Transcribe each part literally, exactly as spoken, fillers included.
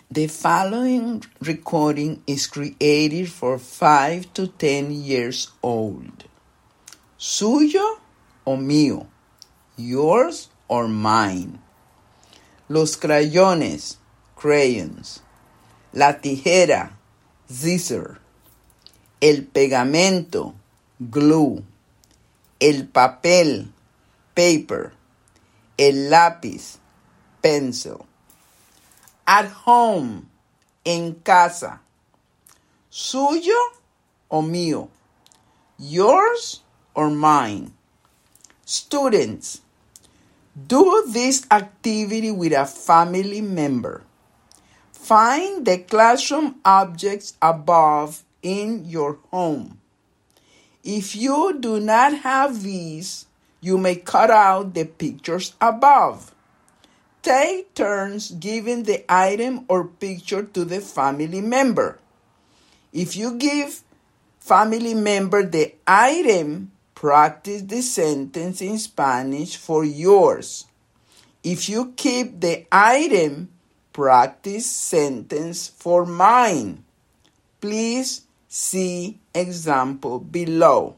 The following recording is created for five to ten years old. ¿Suyo o mío? Yours or mine? Los crayones, crayons. La tijera, scissor. El pegamento, glue. El papel, paper. El lápiz, pencil. At home, en casa. ¿Suyo o mío? Yours or mine? Students, do this activity with a family member. Find the classroom objects above in your home. If you do not have these, you may cut out the pictures above. Take turns giving the item or picture to the family member. If you give family member the item, practice the sentence in Spanish for yours. If you keep the item, practice sentence for mine. Please see example below.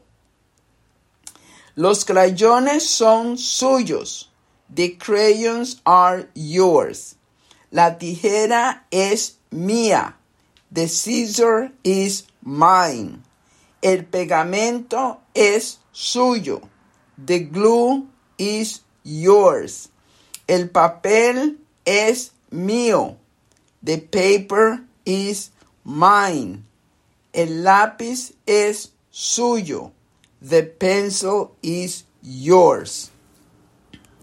Los crayones son suyos. The crayons are yours. La tijera es mía. The scissor is mine. El pegamento es suyo. The glue is yours. El papel es mío. The paper is mine. El lápiz es suyo. The pencil is yours.